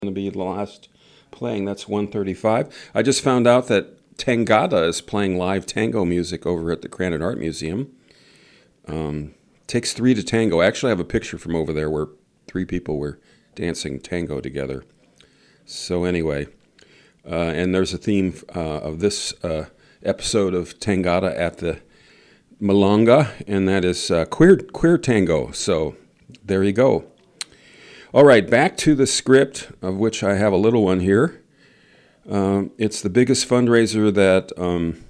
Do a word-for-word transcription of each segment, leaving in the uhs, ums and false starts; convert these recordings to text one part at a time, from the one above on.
Going to be the last playing. That's one thirty-five. I just found out that Tangata is playing live tango music over at the Crandon Art Museum. Um, takes three to tango. I actually have a picture from over there where three people were dancing tango together. So anyway, uh, and there's a theme uh, of this uh, episode of Tangata at the Malanga, and that is uh, queer queer tango. So there you go. All right, back to the script, of which I have a little one here. Um, it's the biggest fundraiser that um,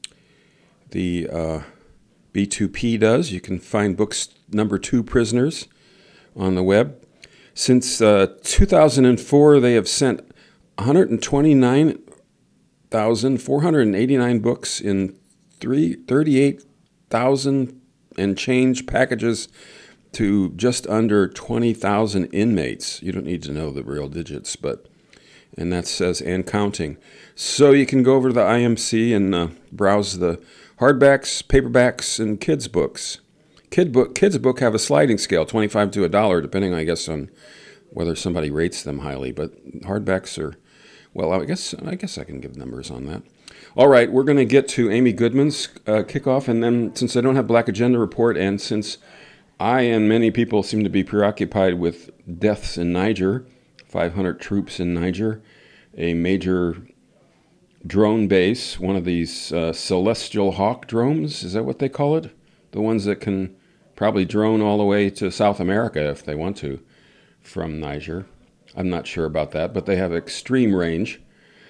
the uh, B two P does. You can find books number two prisoners on the web. Since uh, two thousand four, they have sent one hundred twenty-nine thousand four hundred eighty-nine books in thirty-eight thousand and change packages to just under twenty thousand inmates. You don't need to know the real digits, but, and that says, and counting. So you can go over to the I M C and uh, browse the hardbacks, paperbacks, and kids' books. Kid book, kids' book have a sliding scale, twenty-five to a dollar, depending, I guess, on whether somebody rates them highly. But hardbacks are, well, I guess I guess I can give numbers on that. All right, we're going to get to Amy Goodman's uh, kickoff, and then since I don't have Black Agenda Report, and since I and many people seem to be preoccupied with deaths in Niger, five hundred troops in Niger, a major drone base, one of these uh, Celestial Hawk drones, is that what they call it? The ones that can probably drone all the way to South America if they want to from Niger. I'm not sure about that, but they have extreme range.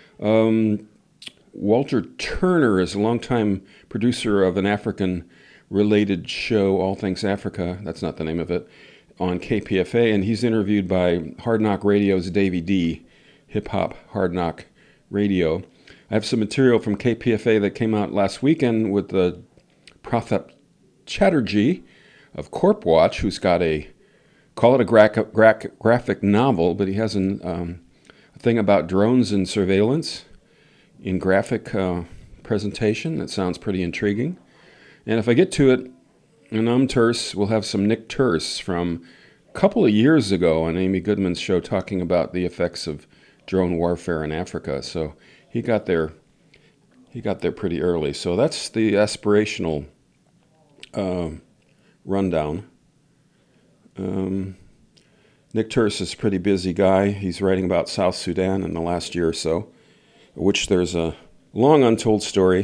Um, Walter Turner is a longtime producer of an African related show, All Things Africa, that's not the name of it, on K P F A, and he's interviewed by Hard Knock Radio's Davey D, Hip Hop Hard Knock Radio. I have some material from K P F A that came out last weekend with the Prathap Chatterjee of Corp Watch, who's got a, call it a gra- gra- graphic novel, but he has an, um, a thing about drones and surveillance in graphic uh, presentation that sounds pretty intriguing. And if I get to it, and I'm Terse, we'll have some Nick Terse from a couple of years ago on Amy Goodman's show talking about the effects of drone warfare in Africa. So he got there, he got there pretty early. So that's the aspirational uh, rundown. Um, Nick Terse is a pretty busy guy. He's writing about South Sudan in the last year or so, which there's a long untold story.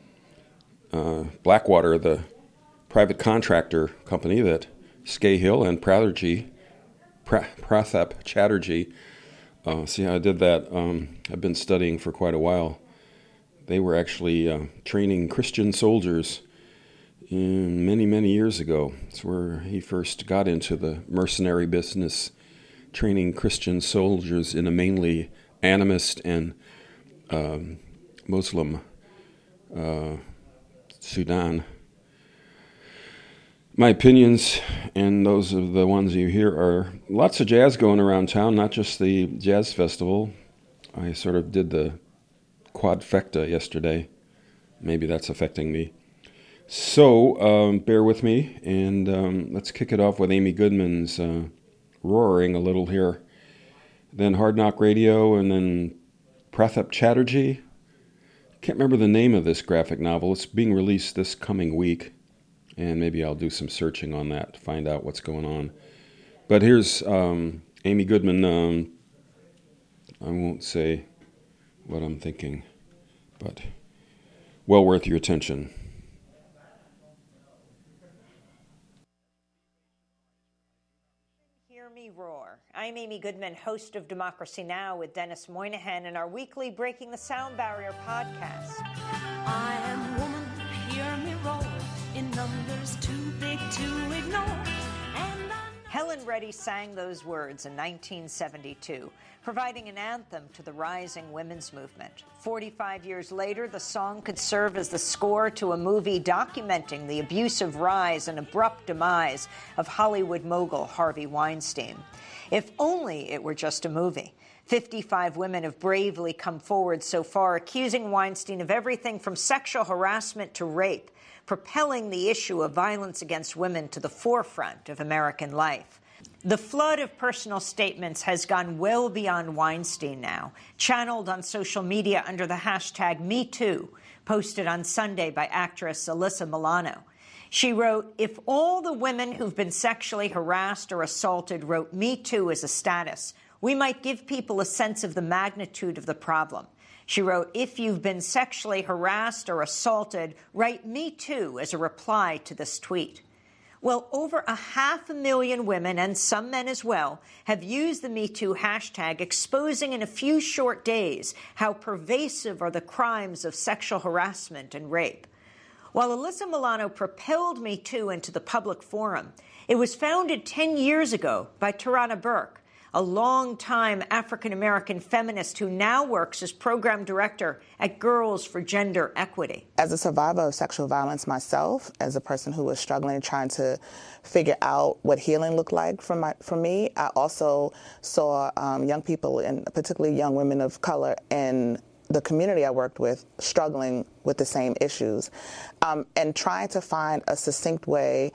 Uh, Blackwater, the private contractor company that Scahill and Pratherjee, pra- Prathap Chatterjee, uh, see how I did that? Um, I've been studying for quite a while. They were actually uh, training Christian soldiers in many, many years ago. That's where he first got into the mercenary business, training Christian soldiers in a mainly animist and um, Muslim uh Sudan. My opinions, and those are the ones you hear, are lots of jazz going around town, not just the jazz festival. I sort of did the quadfecta yesterday. Maybe that's affecting me. So um, bear with me, and um, let's kick it off with Amy Goodman's uh, roaring a little here. Then Hard Knock Radio, and then Prathap Chatterjee. Can't remember the name of this graphic novel. It's being released this coming week, and maybe I'll do some searching on that to find out what's going on. But here's um, Amy Goodman. Um, I won't say what I'm thinking, but well worth your attention. Hear me roar. I'm Amy Goodman, host of Democracy Now! With Dennis Moynihan in our weekly Breaking the Sound Barrier podcast. I am woman, hear me roar, in numbers too big to ignore. And I'm Helen Reddy sang those words in nineteen seventy-two, providing an anthem to the rising women's movement. forty-five years later, the song could serve as the score to a movie documenting the abusive rise and abrupt demise of Hollywood mogul Harvey Weinstein. If only it were just a movie. fifty-five women have bravely come forward so far, accusing Weinstein of everything from sexual harassment to rape, propelling the issue of violence against women to the forefront of American life. The flood of personal statements has gone well beyond Weinstein now, channeled on social media under the hashtag MeToo, posted on Sunday by actress Alyssa Milano. She wrote, "If all the women who've been sexually harassed or assaulted wrote Me Too as a status, we might give people a sense of the magnitude of the problem." She wrote, "If you've been sexually harassed or assaulted, write Me Too as a reply to this tweet." Well, over a half a million women, and some men as well, have used the Me Too hashtag, exposing in a few short days how pervasive are the crimes of sexual harassment and rape. While Alyssa Milano propelled Me Too into the public forum, it was founded ten years ago by Tarana Burke, a longtime African-American feminist who now works as program director at Girls for Gender Equity. As a survivor of sexual violence myself, as a person who was struggling, trying to figure out what healing looked like for, my, for me, I also saw um, young people, and particularly young women of color, in the community I worked with struggling with the same issues, um, and trying to find a succinct way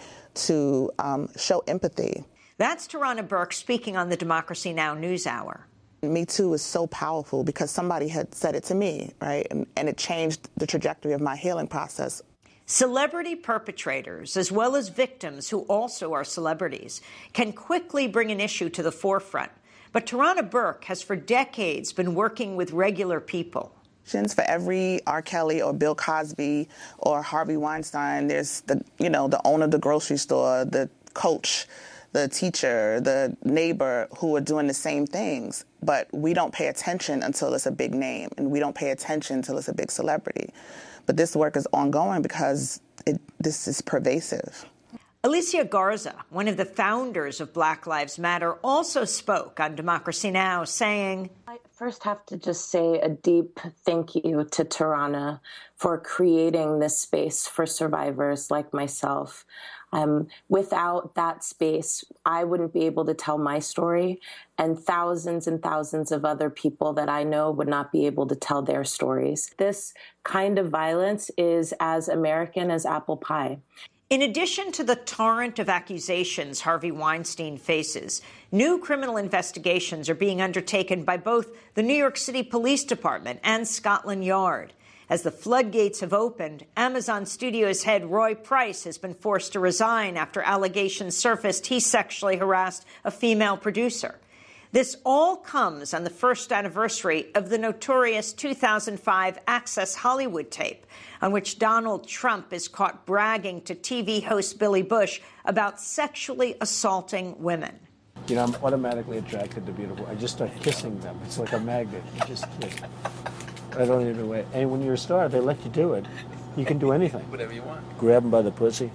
to um, show empathy. That's Tarana Burke speaking on the Democracy Now! News Hour. Me Too is so powerful because somebody had said it to me, right? And, and it changed the trajectory of my healing process. Celebrity perpetrators, as well as victims who also are celebrities, can quickly bring an issue to the forefront. But Tarana Burke has for decades been working with regular people. For every R. Kelly or Bill Cosby or Harvey Weinstein, there's the, you know, the owner of the grocery store, the coach, the teacher, the neighbor who are doing the same things. But we don't pay attention until it's a big name, and we don't pay attention until it's a big celebrity. But this work is ongoing because it, this is pervasive. Alicia Garza, one of the founders of Black Lives Matter, also spoke on Democracy Now!, saying, I first have to just say a deep thank you to Tarana for creating this space for survivors like myself. Um, without that space, I wouldn't be able to tell my story, and thousands and thousands of other people that I know would not be able to tell their stories. This kind of violence is as American as apple pie. In addition to the torrent of accusations Harvey Weinstein faces, new criminal investigations are being undertaken by both the New York City Police Department and Scotland Yard. As the floodgates have opened, Amazon Studios head Roy Price has been forced to resign after allegations surfaced he sexually harassed a female producer. This all comes on the first anniversary of the notorious two thousand five Access Hollywood tape, on which Donald Trump is caught bragging to T V host Billy Bush about sexually assaulting women. You know, I'm automatically attracted to beautiful. I just start kissing them. It's like a magnet. You just kiss. I don't even wait. And when you're a star, they let you do it. You can do anything. Whatever you want. Grab them by the pussy.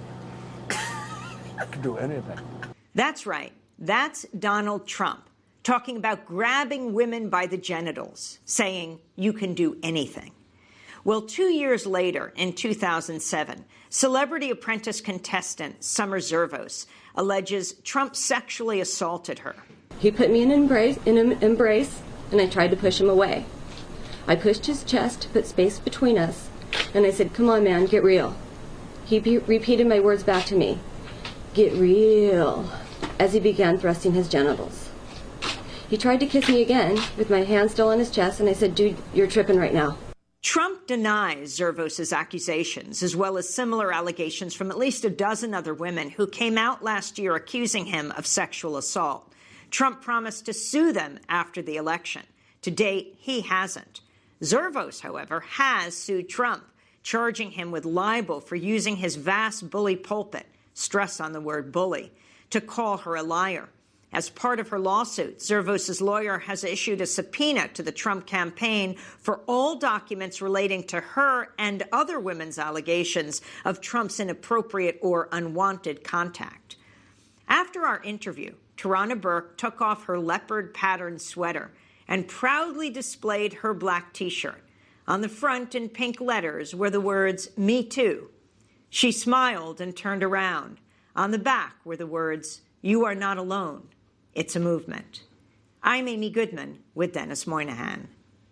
You can do anything. That's right. That's Donald Trump talking about grabbing women by the genitals, saying you can do anything. Well, two years later, in two thousand seven, Celebrity Apprentice contestant Summer Zervos alleges Trump sexually assaulted her. He put me in an embrace, in an embrace, and I tried to push him away. I pushed his chest to put space between us, and I said, "Come on, man, get real." He be- repeated my words back to me, "Get real," as he began thrusting his genitals. He tried to kiss me again, with my hand still on his chest, and I said, "Dude, you're tripping right now." Trump denies Zervos' accusations, as well as similar allegations from at least a dozen other women who came out last year accusing him of sexual assault. Trump promised to sue them after the election. To date, he hasn't. Zervos, however, has sued Trump, charging him with libel for using his vast bully pulpit, stress on the word bully, to call her a liar. As part of her lawsuit, Zervos' lawyer has issued a subpoena to the Trump campaign for all documents relating to her and other women's allegations of Trump's inappropriate or unwanted contact. After our interview, Tarana Burke took off her leopard-patterned sweater and proudly displayed her black T-shirt. On the front, in pink letters, were the words, "Me Too." She smiled and turned around. On the back were the words, "You are not alone. It's a movement." I'm Amy Goodman with Dennis Moynihan.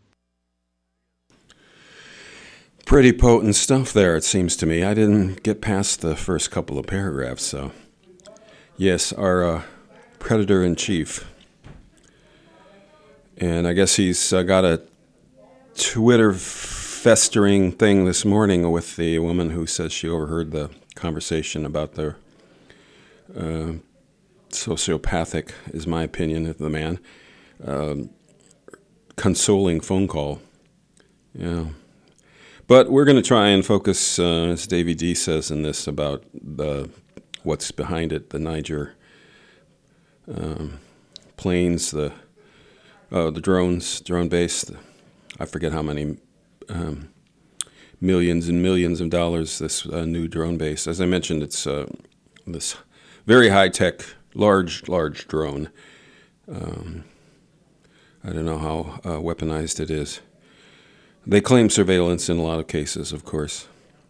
Pretty potent stuff there, it seems to me. I didn't get past the first couple of paragraphs, so. Yes, our uh, predator in chief. And I guess he's uh, got a Twitter festering thing this morning with the woman who says she overheard the conversation about the uh, sociopathic, is my opinion of the man, um, consoling phone call. Yeah. But we're going to try and focus, uh, as Davey D says in this, about the what's behind it, the Niger um, planes, the uh, the drones, drone base. I forget how many um, millions and millions of dollars this uh, new drone base. As I mentioned, it's uh, this very high-tech, large, large drone. Um, I don't know how uh, weaponized it is. They claim surveillance in a lot of cases, of course.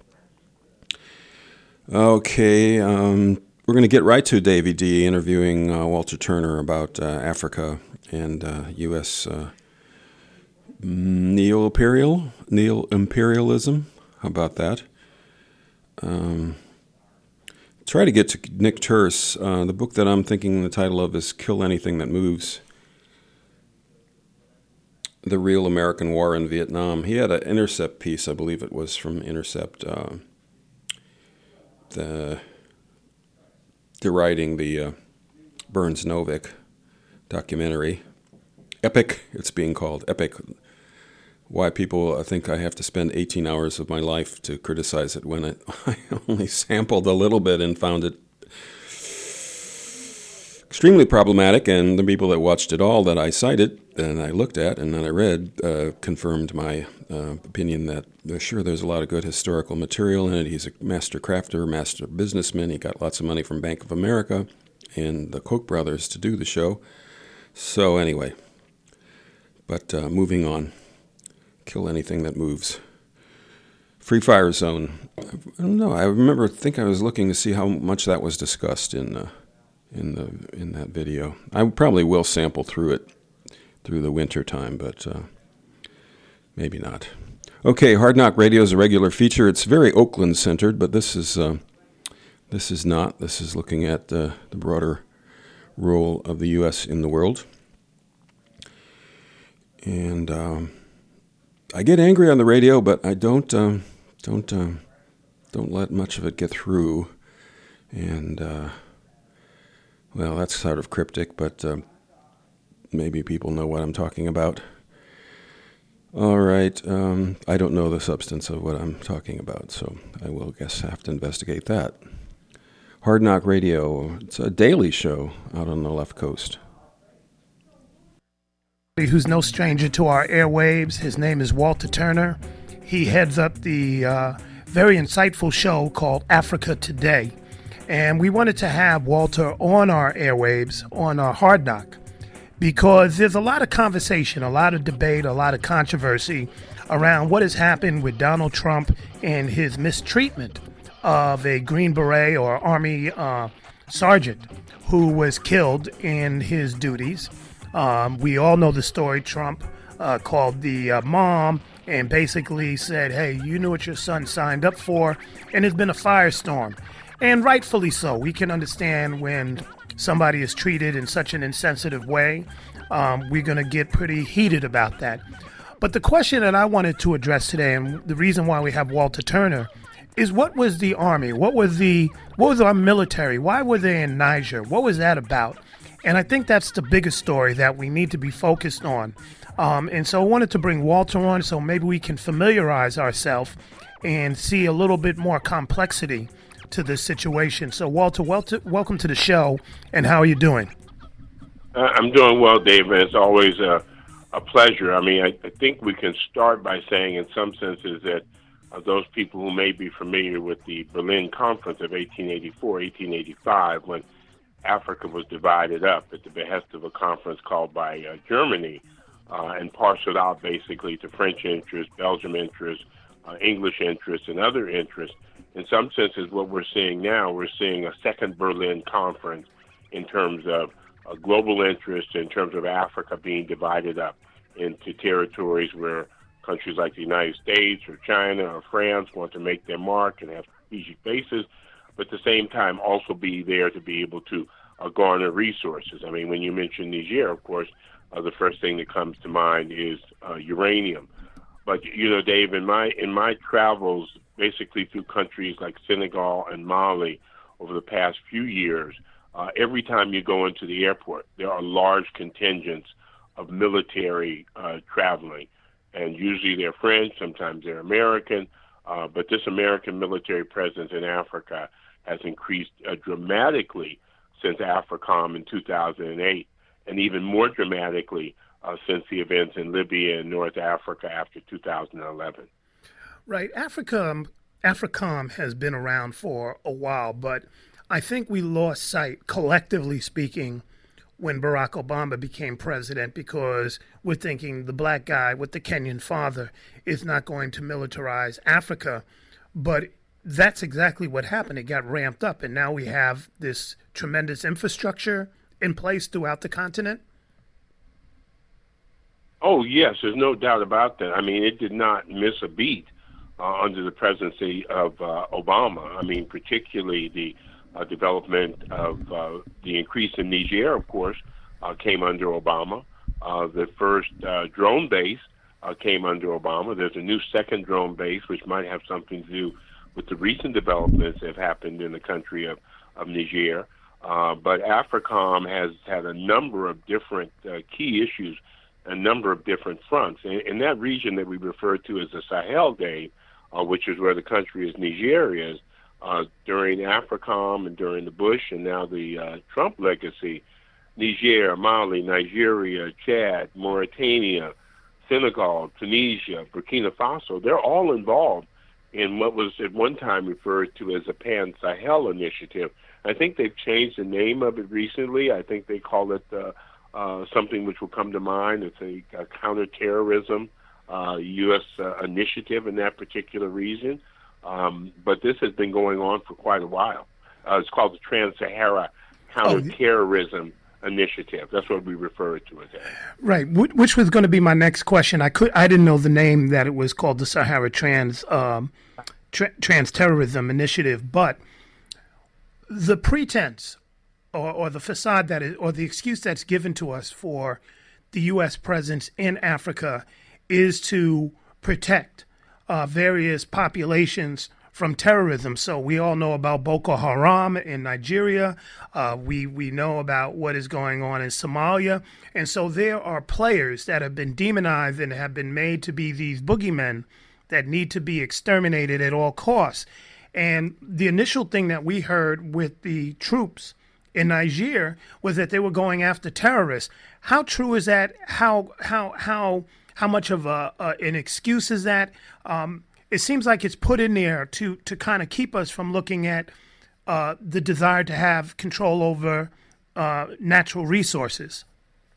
Okay, um, we're going to get right to Davey D interviewing uh, Walter Turner about uh, Africa and uh, U S uh, neo-imperial, neo-imperialism. How about that? Um, try to get to Nick Turse. Uh, the book that I'm thinking the title of is Kill Anything That Moves. The Real American War in Vietnam. He had an Intercept piece, I believe it was from Intercept, uh, the deriding the uh, Burns Novick documentary. Epic, it's being called. Epic. Why people think I have to spend eighteen hours of my life to criticize it when it, I only sampled a little bit and found it extremely problematic, and the people that watched it all that I cited and I looked at and that I read uh, confirmed my uh, opinion that uh, sure, there's a lot of good historical material in it. He's a master crafter, master businessman. He got lots of money from Bank of America and the Koch brothers to do the show. So anyway, but uh, moving on. Kill anything that moves. Free Fire Zone. I don't know. I remember, I think I was looking to see how much that was discussed in uh, in the in that video. I probably will sample through it through the winter time, but uh, maybe not. Okay, Hard Knock Radio is a regular feature. It's very Oakland centered, but this is uh, this is not. This is looking at uh, the broader role of the U S in the world. And um, I get angry on the radio, but I don't um, don't um, don't let much of it get through. And uh, well, that's sort of cryptic, but uh, maybe people know what I'm talking about. All right, um, I don't know the substance of what I'm talking about, so I will guess have to investigate that. Hard Knock Radio, it's a daily show out on the left coast. Who's no stranger to our airwaves. His name is Walter Turner. He heads up the uh, very insightful show called Africa Today. And we wanted to have Walter on our airwaves, on our Hard Knock, because there's a lot of conversation, a lot of debate, a lot of controversy around what has happened with Donald Trump and his mistreatment of a Green Beret or Army uh, sergeant who was killed in his duties. Um, we all know the story. Trump uh, called the uh, mom and basically said, hey, you knew what your son signed up for, and it's been a firestorm. And rightfully so. We can understand when somebody is treated in such an insensitive way. Um, we're going to get pretty heated about that. But the question that I wanted to address today, and the reason why we have Walter Turner, is what was the Army? What was the what was our military? Why were they in Niger? What was that about? And I think that's the biggest story that we need to be focused on. Um, and so I wanted to bring Walter on so maybe we can familiarize ourselves and see a little bit more complexity to this situation. So Walter, Walter, welcome to the show, and how are you doing? Uh, I'm doing well, Dave, and it's always a, a pleasure. I mean, I, I think we can start by saying in some senses that uh, those people who may be familiar with the Berlin Conference of eighteen eighty-four, eighteen eighty-five, when Africa was divided up at the behest of a conference called by uh, Germany uh, and parceled out basically to French interests, Belgium interests, uh, English interests, and other interests. In some senses, what we're seeing now, we're seeing a second Berlin Conference in terms of uh, global interests, in terms of Africa being divided up into territories where countries like the United States or China or France want to make their mark and have strategic bases, but at the same time also be there to be able to uh, garner resources. I mean, when you mention Niger, of course, uh, the first thing that comes to mind is uh, uranium. But you know, Dave, in my in my travels, basically through countries like Senegal and Mali over the past few years, uh, every time you go into the airport, there are large contingents of military uh, traveling, and usually they're French, sometimes they're American. Uh, but this American military presence in Africa has increased uh, dramatically since AFRICOM in two thousand eight, and even more dramatically uh, since the events in Libya and North Africa after two thousand eleven. Right. Africa, AFRICOM has been around for a while, but I think we lost sight, collectively speaking, when Barack Obama became president, because we're thinking the black guy with the Kenyan father is not going to militarize Africa. But that's exactly what happened. It got ramped up, and now we have this tremendous infrastructure in place throughout the continent. Oh, yes, there's no doubt about that. I mean, it did not miss a beat uh, under the presidency of uh, Obama. I mean, particularly the uh, development of uh, the increase in Niger, of course, uh, came under Obama. Uh, the first uh, drone base uh, came under Obama. There's a new second drone base, which might have something to do with the recent developments that have happened in the country of, of Niger. Uh, but AFRICOM has had a number of different uh, key issues, a number of different fronts. In, in that region that we refer to as the Sahel, Dave, uh, which is where the country is Niger is, uh, during AFRICOM and during the Bush and now the uh, Trump legacy, Niger, Mali, Nigeria, Chad, Mauritania, Senegal, Tunisia, Burkina Faso, they're all involved in what was at one time referred to as a Pan-Sahel initiative. I think they've changed the name of it recently. I think they call it uh, uh, something which will come to mind. It's a, a counterterrorism uh, U S uh, initiative in that particular region. Um, but this has been going on for quite a while. Uh, it's called the Trans-Sahara Counterterrorism oh. Initiative. That's what we refer to it as. Right, which was going to be my next question. I could, I didn't know the name that it was called the Sahara Trans um, tra- Trans Terrorism Initiative, but the pretense or, or the facade that is, or the excuse that's given to us for the U S presence in Africa is to protect uh, various populations from terrorism. So we all know about Boko Haram in Nigeria. Uh, we, we know about what is going on in Somalia. And so there are players that have been demonized and have been made to be these boogeymen that need to be exterminated at all costs. And the initial thing that we heard with the troops in Niger was that they were going after terrorists. How true is that? How how how how much of a, uh, an excuse is that? Um, It seems like it's put in there to, to kind of keep us from looking at uh, the desire to have control over uh, natural resources.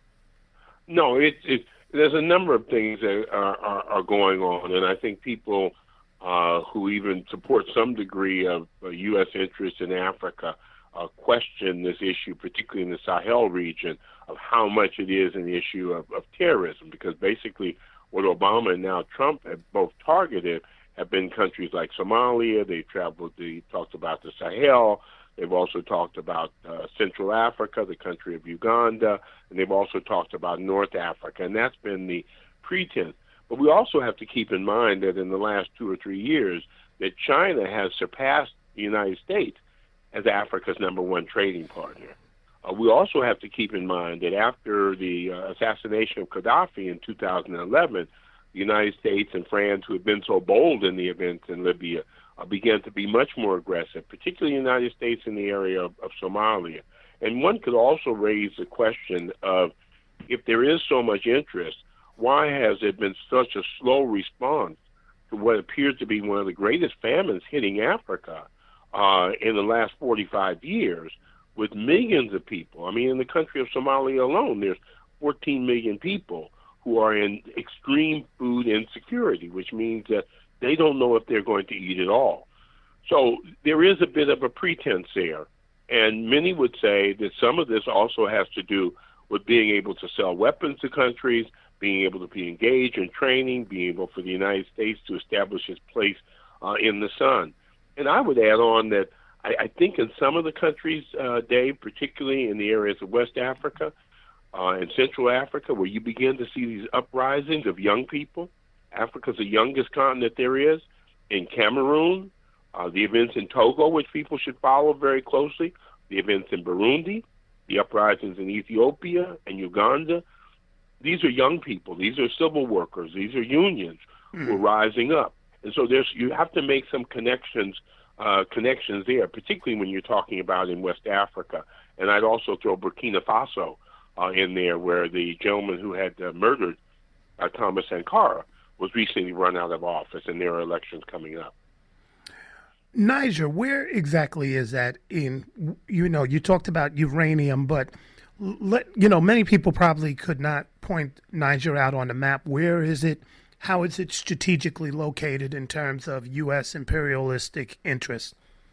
No, it, it, there's a number of things that are, are, are going on, and I think people uh, who even support some degree of uh, U S interest in Africa uh, question this issue, particularly in the Sahel region, of how much it is an issue of, of terrorism, because basically what Obama and now Trump have both targeted have been countries like Somalia. They've traveled, they talked about the Sahel. They've also talked about uh, Central Africa, the country of Uganda, and they've also talked about North Africa, and that's been the pretense. But we also have to keep in mind that in the last two or three years, that China has surpassed the United States as Africa's number one trading partner. Uh, we also have to keep in mind that after the uh, assassination of Gaddafi in two thousand eleven, the United States and France, who had been so bold in the events in Libya, uh, began to be much more aggressive, particularly the United States in the area of, of Somalia. And one could also raise the question of, if there is so much interest, why has there been such a slow response to what appears to be one of the greatest famines hitting Africa uh, in the last forty-five years, with millions of people? I mean, in the country of Somalia alone, there's fourteen million people who are in extreme food insecurity, which means that they don't know if they're going to eat at all. So there is a bit of a pretense there. And many would say that some of this also has to do with being able to sell weapons to countries, being able to be engaged in training, being able for the United States to establish its place uh, in the sun. And I would add on that I, I think in some of the countries, uh, Dave, particularly in the areas of West Africa uh, and Central Africa, where you begin to see these uprisings of young people. Africa's the youngest continent there is. In Cameroon, uh, the events in Togo, which people should follow very closely, the events in Burundi, the uprisings in Ethiopia and Uganda. These are young people. These are civil workers. These are unions mm. who are rising up. And so there's you have to make some connections uh, connections there, particularly when you're talking about in West Africa. And I'd also throw Burkina Faso uh, in there, where the gentleman who had uh, murdered uh, Thomas Sankara was recently run out of office, and there are elections coming up. Niger, where exactly is that in, you know, you talked about uranium, but, let, you know, many people probably could not point Niger out on the map. Where is it? How is it strategically located in terms of U S imperialistic interests?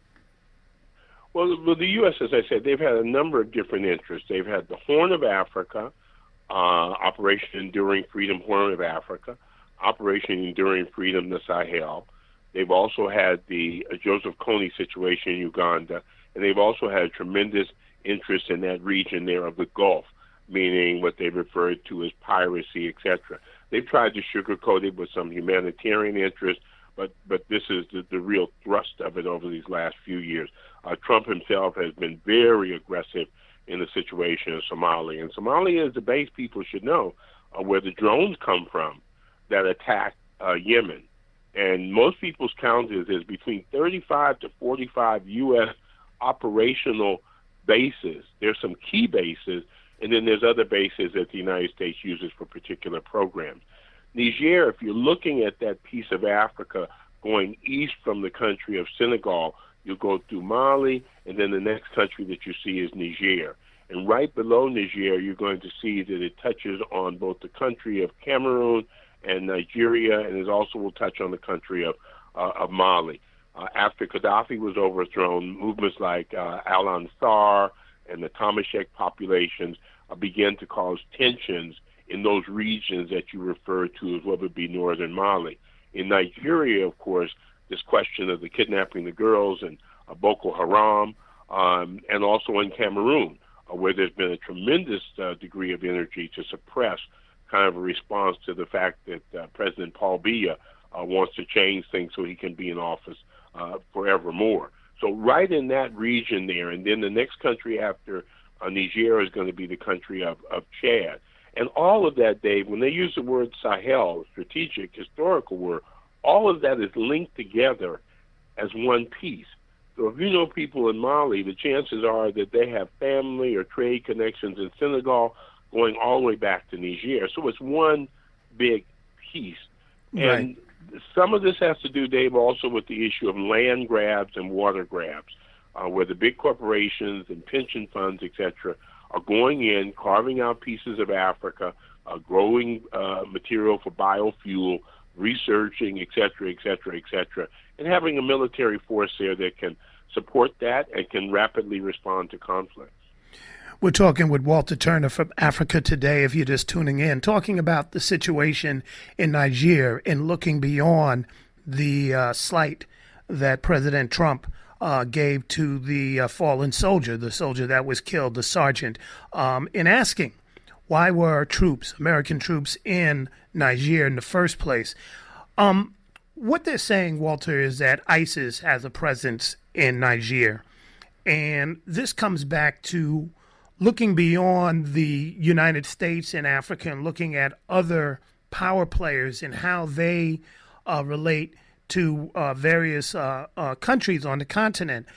Well, well, the U S, as I said, they've had a number of different interests. They've had the Horn of Africa, uh, Operation Enduring Freedom, Horn of Africa, Operation Enduring Freedom, the Sahel. They've also had the uh, Joseph Kony situation in Uganda, and they've also had a tremendous interest in that region there of the Gulf, meaning what they referred to as piracy, et cetera. They've tried to sugarcoat it with some humanitarian interest, but but this is the, the real thrust of it over these last few years. Uh, Trump himself has been very aggressive in the situation in Somalia, and Somalia is the base, people should know, uh, where the drones come from that attack uh, Yemen. And most people's count is, is between thirty-five to forty-five U S operational bases. There's some key bases, and then there's other bases that the United States uses for particular programs. Niger, if you're looking at that piece of Africa going east from the country of Senegal, you'll go through Mali, and then the next country that you see is Niger. And right below Niger, you're going to see that it touches on both the country of Cameroon and Nigeria, and it also will touch on the country of uh, of Mali. Uh, after Gaddafi was overthrown, movements like uh, Al-Ansar and the Tamashek populations uh, began to cause tensions in those regions that you refer to as what would be northern Mali. In Nigeria, of course, this question of the kidnapping the girls and uh, Boko Haram, um, and also in Cameroon, uh, where there's been a tremendous uh, degree of energy to suppress kind of a response to the fact that uh, President Paul Biya uh, wants to change things so he can be in office uh, forevermore. So right in that region there, and then the next country after uh, Niger is going to be the country of, of Chad. And all of that, Dave, when they use the word Sahel, strategic, historical word, all of that is linked together as one piece. So if you know people in Mali, the chances are that they have family or trade connections in Senegal going all the way back to Niger. So it's one big piece. Right. And some of this has to do, Dave, also with the issue of land grabs and water grabs, uh, where the big corporations and pension funds, et cetera, are going in, carving out pieces of Africa, uh, growing uh, material for biofuel, researching, et cetera, et cetera, et cetera, and having a military force there that can support that and can rapidly respond to conflict. We're talking with Walter Turner from Africa Today, if you're just tuning in, talking about the situation in Niger and looking beyond the uh, slight that President Trump uh, gave to the uh, fallen soldier, the soldier that was killed, the sergeant, um, in asking why were troops, American troops, in Niger in the first place. Um, what they're saying, Walter, is that ISIS has a presence in Niger. And this comes back to looking beyond the United States and Africa and looking at other power players and how they uh, relate to uh, various uh, uh, countries on the continent.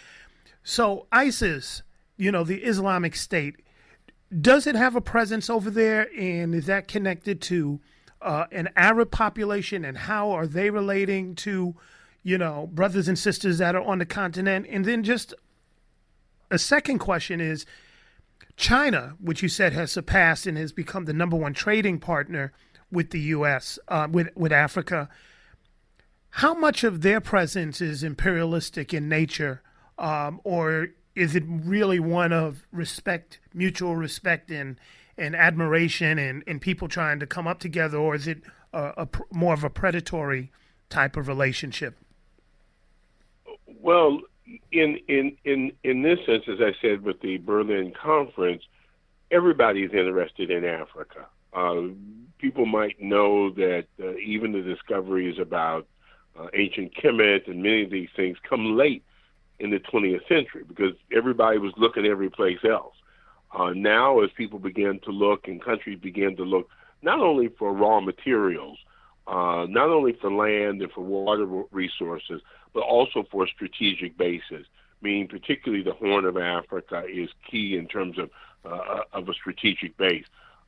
So ISIS, you know, the Islamic State, does it have a presence over there? And is that connected to uh, an Arab population? And how are they relating to, you know, brothers and sisters that are on the continent? And then just a second question is, China, which you said has surpassed and has become the number one trading partner with the U S, uh, with, with Africa, how much of their presence is imperialistic in nature, um, or is it really one of respect, mutual respect and, and admiration and, and people trying to come up together, or is it a, a, more of a predatory type of relationship? Well, in in in in this sense, as I said with the Berlin Conference, everybody's interested in Africa. Uh, people might know that uh, even the discoveries about uh, ancient Kemet and many of these things come late in the twentieth century because everybody was looking every place else. Uh, now, as people began to look and countries began to look not only for raw materials, uh, not only for land and for water resources, but also for strategic bases, meaning particularly the Horn of Africa is key in terms of uh, of a strategic base.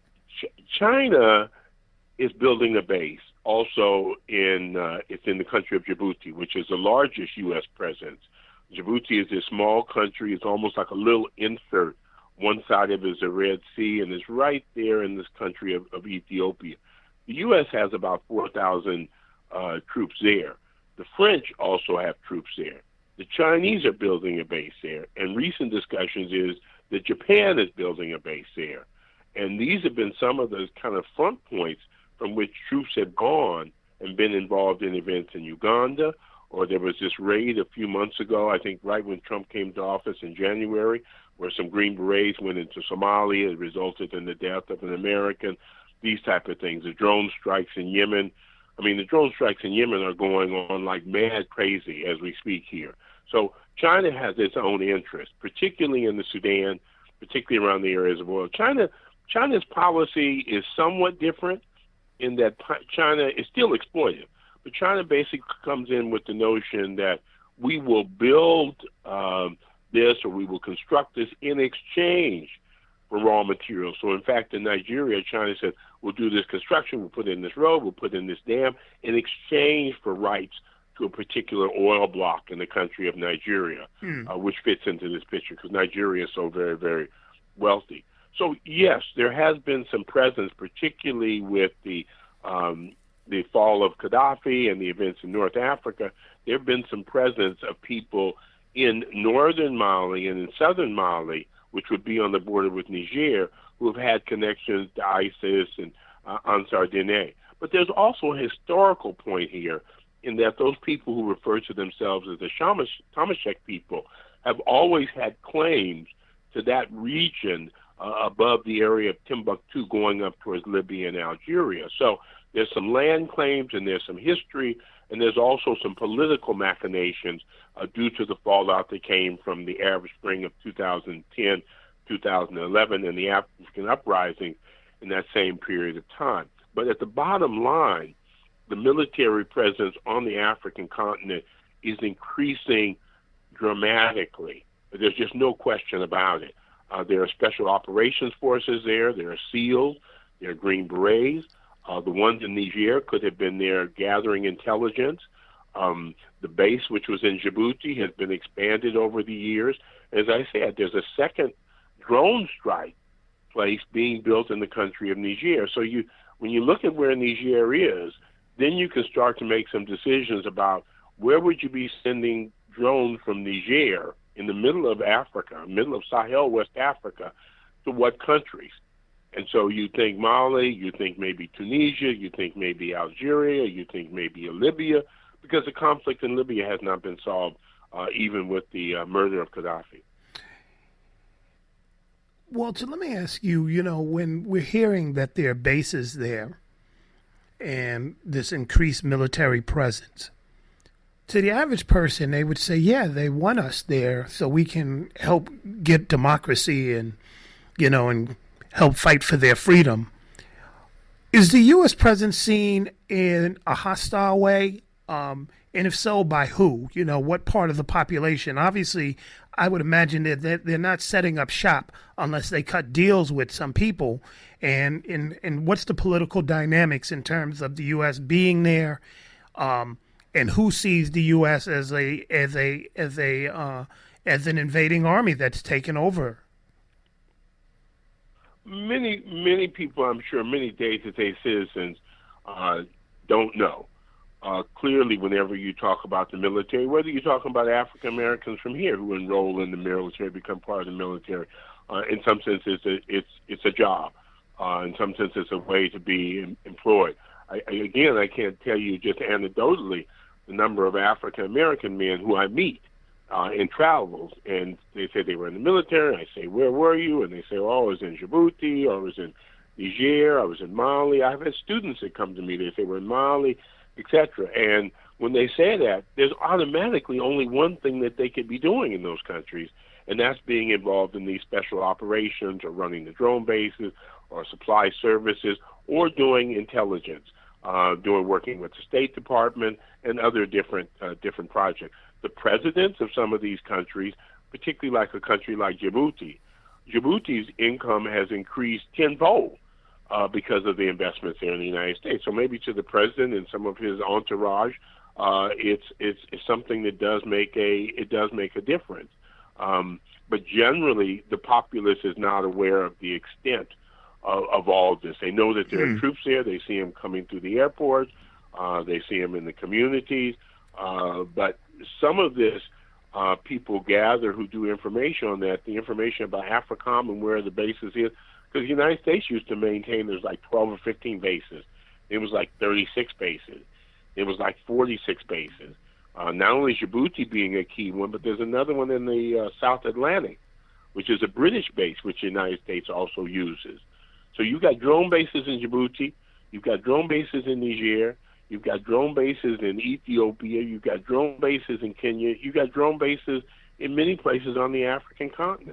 Ch- China is building a base also in uh, it's in the country of Djibouti, which is the largest U S presence. Djibouti is a small country. It's almost like a little insert. One side of it is the Red Sea, and it's right there in this country of, of Ethiopia. The U S has about four thousand uh, troops there. The French also have troops there. The Chinese are building a base there, and recent discussions is that Japan is building a base there. And these have been some of those kind of front points from which troops have gone and been involved in events in Uganda, or there was this raid a few months ago, I think right when Trump came to office in January, where some Green Berets went into Somalia. It resulted in the death of an American, these type of things. The drone strikes in Yemen. I mean, the drone strikes in Yemen are going on like mad crazy as we speak here. So China has its own interest, particularly in the Sudan, particularly around the areas of oil. China, China's policy is somewhat different in that China is still exploitive, but China basically comes in with the notion that we will build um, this or we will construct this in exchange for raw materials. So in fact, in Nigeria, China said, we'll do this construction, we'll put in this road, we'll put in this dam in exchange for rights to a particular oil block in the country of Nigeria, mm. uh, which fits into this picture because Nigeria is so very, very wealthy. So yes, there has been some presence, particularly with the um, the fall of Gaddafi and the events in North Africa. There have been some presence of people in northern Mali and in southern Mali, which would be on the border with Niger, who have had connections to ISIS and uh, Ansar Dine. But there's also a historical point here in that those people who refer to themselves as the Tamashek people have always had claims to that region uh, above the area of Timbuktu going up towards Libya and Algeria. So there's some land claims and there's some history, and there's also some political machinations uh, due to the fallout that came from the Arab Spring of two thousand ten, two thousand eleven, and the African uprising in that same period of time. But at the bottom line, the military presence on the African continent is increasing dramatically. There's just no question about it. Uh, there are special operations forces there. There are SEALs. There are Green Berets. Uh, the ones in Niger could have been there gathering intelligence. Um, the base, which was in Djibouti, has been expanded over the years. As I said, there's a second drone strike place being built in the country of Niger. So you, when you look at where Niger is, then you can start to make some decisions about where would you be sending drones from Niger in the middle of Africa, middle of Sahel, West Africa, to what countries? And so you think Mali, you think maybe Tunisia, you think maybe Algeria, you think maybe Libya, because the conflict in Libya has not been solved, uh, even with the uh, murder of Gaddafi. Walter, let me ask you, you know, when we're hearing that there are bases there and this increased military presence, to the average person, they would say, yeah, they want us there so we can help get democracy and, you know, and help fight for their freedom. Is the U S presence seen in a hostile way? Um, and if so, by who? You know, what part of the population? Obviously, I would imagine that they're not setting up shop unless they cut deals with some people. And, and, and what's the political dynamics in terms of the U S being there? Um, and who sees the U S as a as a as a uh, as an invading army that's taken over? Many many people, I'm sure, many day-to-day citizens uh, don't know. Uh, clearly, whenever you talk about the military, whether you're talking about African Americans from here who enroll in the military, become part of the military, uh, in some sense, it's a it's it's a job. Uh, in some sense, it's a way to be em- employed. I, I, again, I can't tell you just anecdotally the number of African American men who I meet uh, in travels. And they say they were in the military. I say, where were you? And they say, oh, I was in Djibouti, or I was in Niger, I was in Mali. I've had students that come to me, they say, we're in Mali, et cetera. And when they say that, there's automatically only one thing that they could be doing in those countries, and that's being involved in these special operations or running the drone bases or supply services or doing intelligence, uh, doing working with the State Department and other different uh, different projects. The presidents of some of these countries, particularly like a country like Djibouti, Djibouti's income has increased tenfold uh, because of the investments there in the United States. So maybe to the president and some of his entourage, uh, it's, it's it's something that does make a it does make a difference. Um, but generally, the populace is not aware of the extent of, of all of this. They know that there mm. are troops there. They see them coming through the airports. Uh, they see them in the communities. Uh, but some of this, uh, people gather who do information on that, the information about AFRICOM and where the bases is, because the United States used to maintain there's like twelve or fifteen bases. It was like thirty-six bases. It was like forty-six bases. Uh, not only Djibouti being a key one, but there's another one in the uh, South Atlantic, which is a British base, which the United States also uses. So you've got drone bases in Djibouti, you've got drone bases in Niger, you've got drone bases in Ethiopia, you've got drone bases in Kenya, you've got drone bases in many places on the African continent.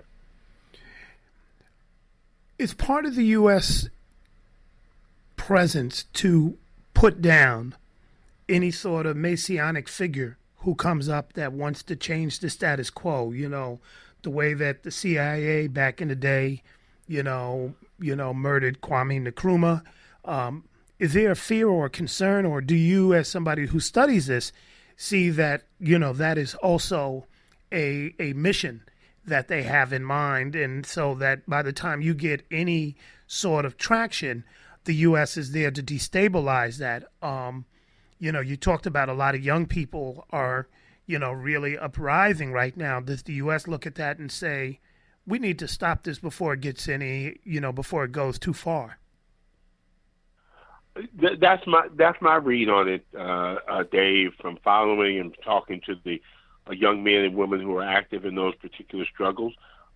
Is part of the U S presence to put down any sort of messianic figure who comes up that wants to change the status quo, you know, the way that the C I A back in the day, you know, you know, murdered Kwame Nkrumah. Um, is there a fear or a concern, or do you, as somebody who studies this, see that, you know, that is also a a mission that they have in mind, and so that by the time you get any sort of traction, the U S is there to destabilize that? Um, You know, you talked about a lot of young people are, you know, really uprising right now. Does the U S look at that and say, we need to stop this before it gets any, you know, before it goes too far? That's my that's my read on it, uh, uh, Dave, from following and talking to the uh, young men and women who are active in those particular struggles.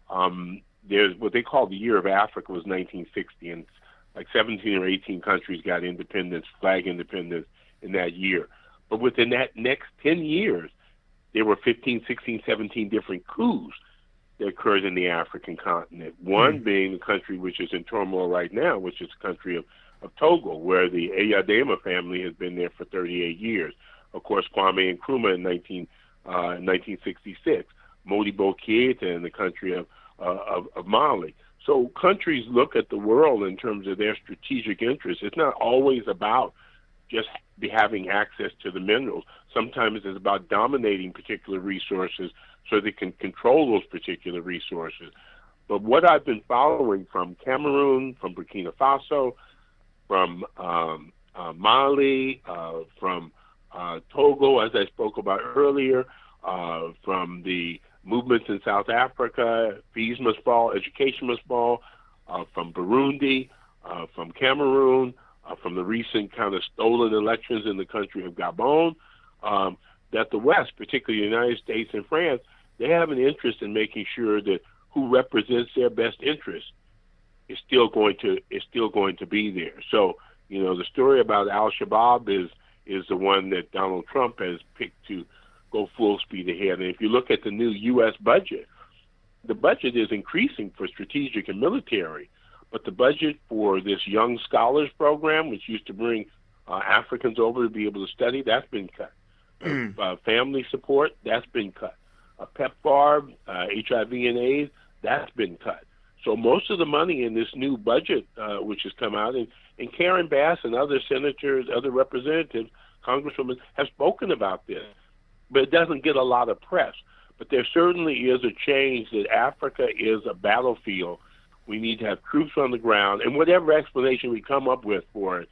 Um, there's what they call the Year of Africa was nineteen sixty, and like seventeen or eighteen countries got independence, flag independence, in that year. But within that next ten years, there were fifteen, sixteen, seventeen different coups that occurred in the African continent. One mm. being the country which is in turmoil right now, which is the country of, of Togo, where the Eyadema family has been there for thirty-eight years. Of course, Kwame Nkrumah in nineteen, uh, nineteen sixty-six, Modibo Keita in the country of, uh, of, of Mali. So countries look at the world in terms of their strategic interests. It's not always about just be having access to the minerals. Sometimes it's about dominating particular resources so they can control those particular resources. But what I've been following from Cameroon, from Burkina Faso, from um, uh, Mali, uh, from uh, Togo, as I spoke about earlier, uh, from the movements in South Africa, peace must fall, education must fall, uh, from Burundi, uh, from Cameroon, Uh, from the recent kind of stolen elections in the country of Gabon, um, that the West, particularly the United States and France, they have an interest in making sure that who represents their best interest is still going to is still going to be there. So, you know, the story about Al-Shabaab is is the one that Donald Trump has picked to go full speed ahead. And if you look at the new U S budget, the budget is increasing for strategic and military. But the budget for this Young Scholars Program, which used to bring uh, Africans over to be able to study, that's been cut. Mm. Uh, family support, that's been cut. Uh, PEPFAR, uh, H I V and AIDS, that's been cut. So most of the money in this new budget, uh, which has come out, and, and Karen Bass and other senators, other representatives, congresswomen have spoken about this, but it doesn't get a lot of press. But there certainly is a change that Africa is a battlefield. We need to have troops on the ground, and whatever explanation we come up with for it,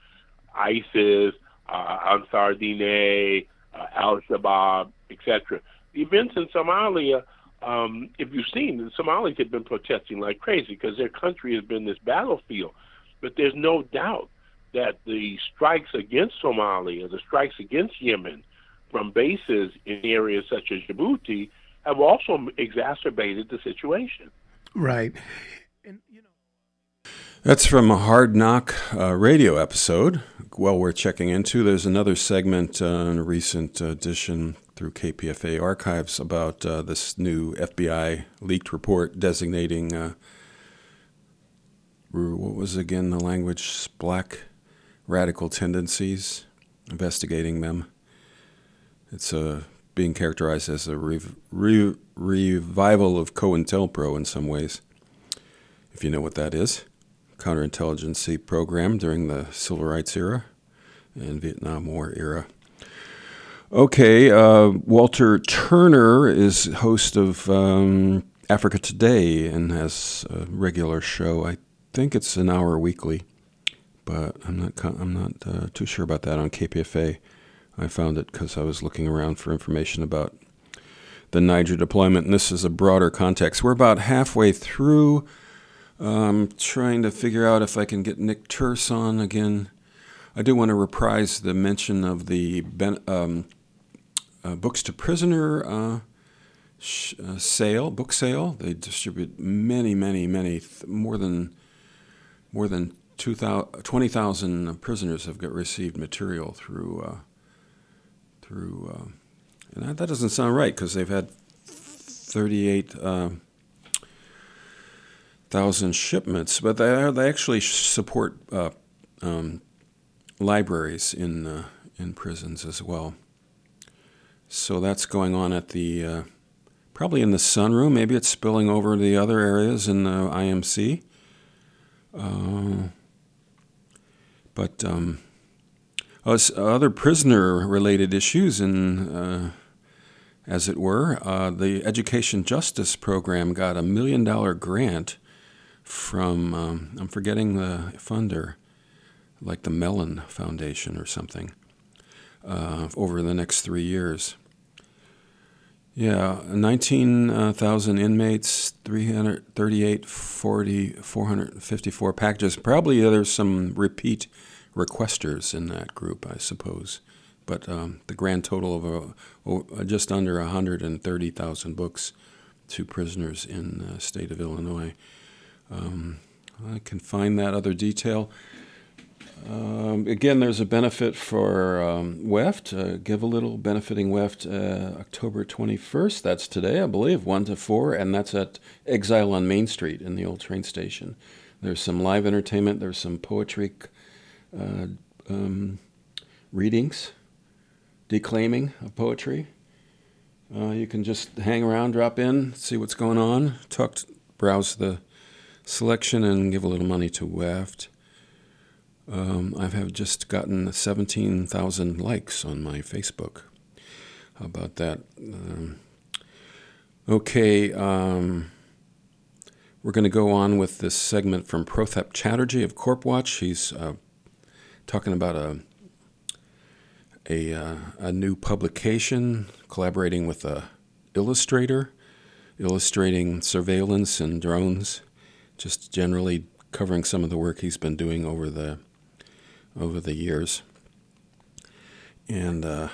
ISIS, uh, Ansar Dine, uh, Al-Shabaab, et cetera. The events in Somalia, um, if you've seen, the Somalis have been protesting like crazy because their country has been this battlefield. But there's no doubt that the strikes against Somalia, the strikes against Yemen from bases in areas such as Djibouti, have also exacerbated the situation. Right. That's from a Hard Knock uh, radio episode, well worth checking into. There's another segment uh, in a recent edition through K P F A archives about uh, this new F B I leaked report designating, uh, what was again the language, black radical tendencies, investigating them. It's uh, being characterized as a re- re- revival of COINTELPRO in some ways, if you know what that is. Counterintelligence program during the Civil Rights era and Vietnam War era. Okay, uh, Walter Turner is host of um, Africa Today and has a regular show. I think it's an hour weekly, but I'm not I'm not uh, too sure about that on K P F A. I found it because I was looking around for information about the Niger deployment, and this is a broader context. We're about halfway through. I'm um, trying to figure out if I can get Nick Turse on again. I do want to reprise the mention of the ben, um, uh, Books to Prisoner uh, sh- uh, sale, book sale. They distribute many, many, many, th- more than more than two thousand, twenty thousand prisoners have got received material through uh, through, uh, and that, that doesn't sound right because they've had thirty-eight. Uh, thousand shipments, but they they actually support uh, um, libraries in uh, in prisons as well. So that's going on at the uh, probably in the sunroom. Maybe it's spilling over to the other areas in the I M C. Uh, but um, other prisoner-related issues, in uh, as it were, uh, the Education Justice Program got a million dollar grant from, um, I'm forgetting the funder, like the Mellon Foundation or something, uh, over the next three years. Yeah, nineteen thousand inmates, three hundred thirty-eight, forty, four hundred fifty-four packages. Probably there's some repeat requesters in that group, I suppose. But um, the grand total of uh, just under one hundred thirty thousand books to prisoners in the state of Illinois. Um, I can find that other detail. Um, again, there's a benefit for um, W E F T, uh, Give a Little, benefiting W E F T, uh, October twenty-first. That's today, I believe, one to four, and that's at Exile on Main Street in the old train station. There's some live entertainment. There's some poetry uh, um, readings, declaiming of poetry. Uh, you can just hang around, drop in, see what's going on, talk, browse the selection, and give a little money to W E F T. Um, I have just gotten seventeen thousand likes on my Facebook. How about that? Um, okay, um, we're going to go on with this segment from Prothep Chatterjee of Corpwatch. He's uh, talking about a a, uh, a new publication, collaborating with a illustrator, illustrating surveillance and drones, just generally covering some of the work he's been doing over the over the years. And, uh,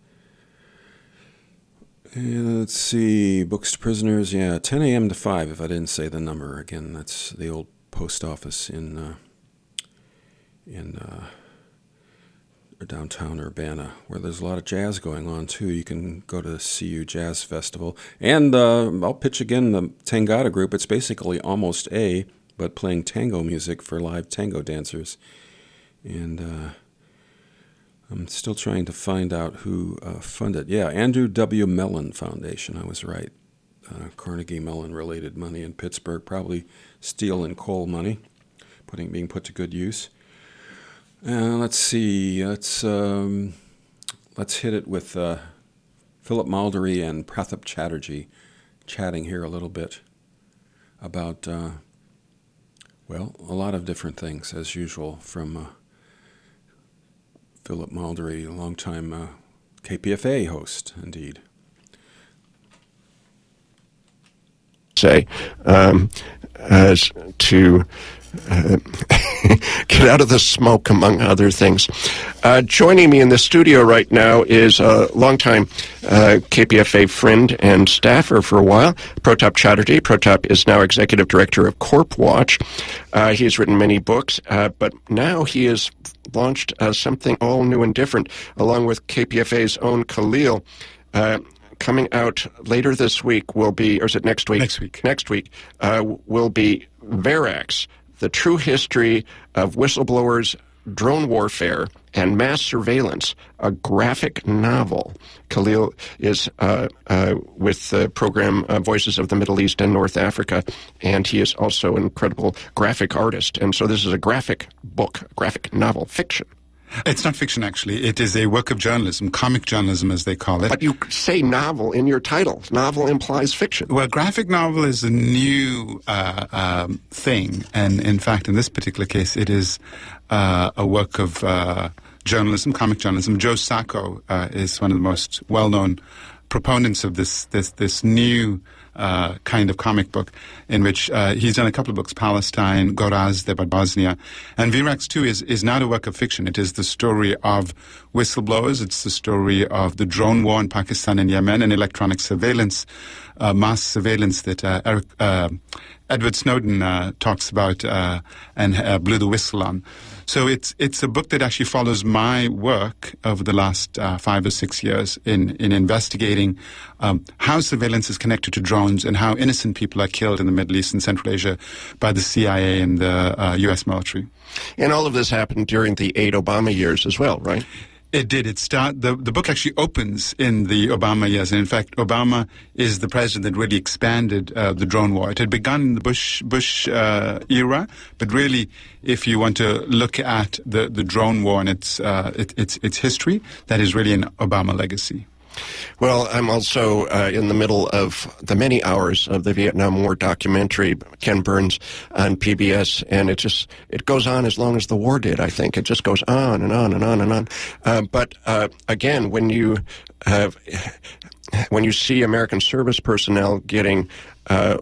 and let's see, Books to Prisoners, yeah, ten a.m. to five, if I didn't say the number. Again, that's the old post office in uh, in uh, downtown Urbana, where there's a lot of jazz going on, too. You can go to the C U Jazz Festival. And uh, I'll pitch again the Tangata group. It's basically almost A, but playing tango music for live tango dancers. And uh, I'm still trying to find out who uh, funded. Yeah, Andrew W. Mellon Foundation. I was right. Uh, Carnegie Mellon related money in Pittsburgh, probably steel and coal money, putting being put to good use. Uh, let's see. Let's um, let's hit it with uh, Philip Maldery and Prothep Chatterjee chatting here a little bit about uh, well, a lot of different things as usual from. Uh, Philip Maldery, a longtime uh, K P F A host, indeed. Say, um, uh, to uh, get out of the smoke, among other things. Uh, joining me in the studio right now is a longtime uh, K P F A friend and staffer for a while, Pratap Chatterjee. Pratap is now executive director of Corp Watch. Uh, he has written many books, uh, but now he has launched uh, something all new and different, along with K P F A's own Khalil. Uh, coming out later this week will be, or is it next week? Next week. Next week uh, will be Verax, the true history of whistleblowers, drone warfare, and mass surveillance, a graphic novel. Khalil is uh, uh, with the program uh, Voices of the Middle East and North Africa, and he is also an incredible graphic artist. And so this is a graphic book, graphic novel, fiction. It's not fiction, actually. It is a work of journalism, comic journalism, as they call it. But you say novel in your title. Novel implies fiction. Well, graphic novel is a new uh, um, thing. And in fact, in this particular case, it is uh, a work of uh, journalism, comic journalism. Joe Sacco uh, is one of the most well-known proponents of this this this new uh, kind of comic book, in which uh, he's done a couple of books, Palestine, Gorazde about Bosnia. And Verax, too, is, is not a work of fiction. It is the story of whistleblowers. It's the story of the drone war in Pakistan and Yemen and electronic surveillance, uh, mass surveillance that uh, Eric, uh, Edward Snowden uh, talks about uh, and uh, blew the whistle on. So it's it's a book that actually follows my work over the last uh, five or six years in, in investigating um, how surveillance is connected to drones and how innocent people are killed in the Middle East and Central Asia by the C I A and the uh, U S military. And all of this happened during the eight Obama years as well, right? It did. It start the the book actually opens in the Obama years, and in fact, Obama is the president that really expanded uh, the drone war. It had begun in the Bush Bush uh, era, but really, if you want to look at the, the drone war and its uh, it, its its history, that is really an Obama legacy. Well, I'm also uh, in the middle of the many hours of the Vietnam War documentary, Ken Burns on P B S, and it just it goes on as long as the war did. I think it just goes on and on and on and on. Uh, but uh, again, when you uh, when you see American service personnel getting uh,